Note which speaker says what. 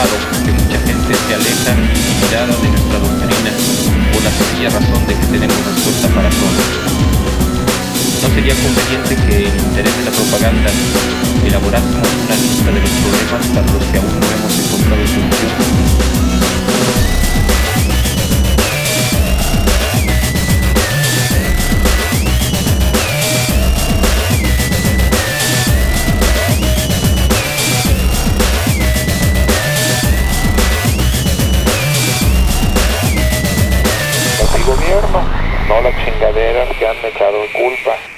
Speaker 1: comprobado que mucha gente se aleja intimidada de nuestra doctrina por la sencilla razón de que tenemos respuesta para todo. ¿No sería conveniente que el interés de la propaganda elaborásemos una lista de los problemas para los que aún no hemos encontrado solución?
Speaker 2: El gobierno, no las chingaderas que han echado culpa.